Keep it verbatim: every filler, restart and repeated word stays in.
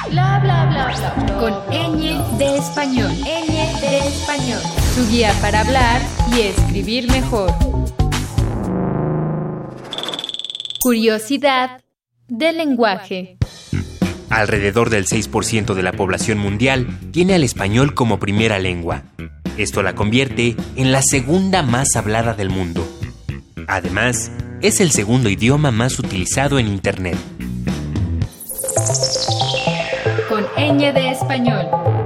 Bla bla bla bla. bla. Con ñ de español. ñ de español. Su guía para hablar y escribir mejor. Curiosidad del lenguaje. Alrededor del seis por ciento de la población mundial tiene al español como primera lengua. Esto la convierte en la segunda más hablada del mundo. Además, es el segundo idioma más utilizado en Internet. Con ñ de español.